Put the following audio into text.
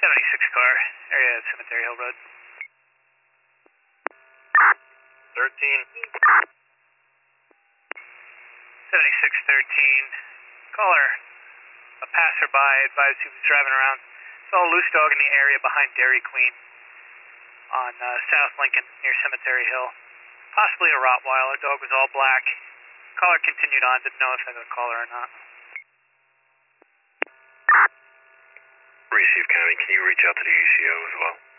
76 car, area of Cemetery Hill Road. 13. 7613. Caller, a passerby advised he was driving around. Saw a loose dog in the area behind Dairy Queen on South Lincoln near Cemetery Hill. Possibly a Rottweiler. Dog was all black. Caller continued on, didn't know if I got a caller or not. Receive County, can you reach out to the ACO as well?